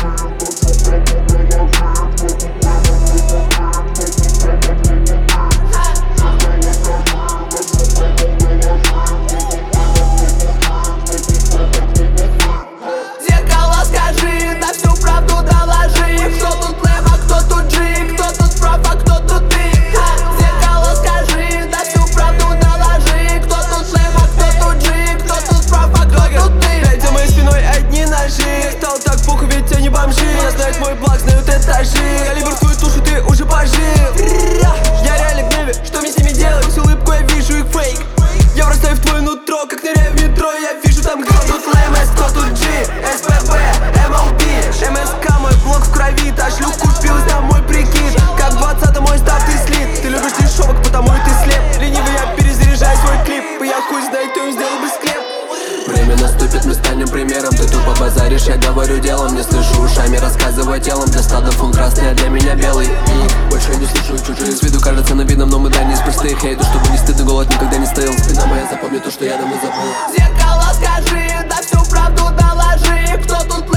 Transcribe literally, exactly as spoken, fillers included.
Я знаю твой благ, знают этажи. Калибр твою тушу, ты уже пожил. Я реально в гневе, что мне с ними делать? С улыбкой я вижу их фейк. Я врастаю в твое нутро, как ныряю в метро. Я вижу там, кто тут ЛМС, кто тут G, эс пэ бэ, эм эл би, эм эс ка, мой блок в крови. Та шлюхку впилась на мой прикид. Как в двадцатом мой став, ты слит. Ты любишь дешевок, потому и ты слеп. Ленивый, я перезаряжаю свой клип. И я хуй знает, кто им сделал бы склеп. Время наступит, мы станем примером. Ты тупо базаришь, я говорю делом. Не слышу ушами, рассказывай телом. Для стада фон красный, а для меня белый. И больше не слышу чужие. С виду кажется на видном, но мы да не из простых. Я иду, чтобы не стыдно, голод никогда не стыл. Спина моя, запомни то, что я давно забыл. Зеркало, скажи, да всю правду доложи. Кто тут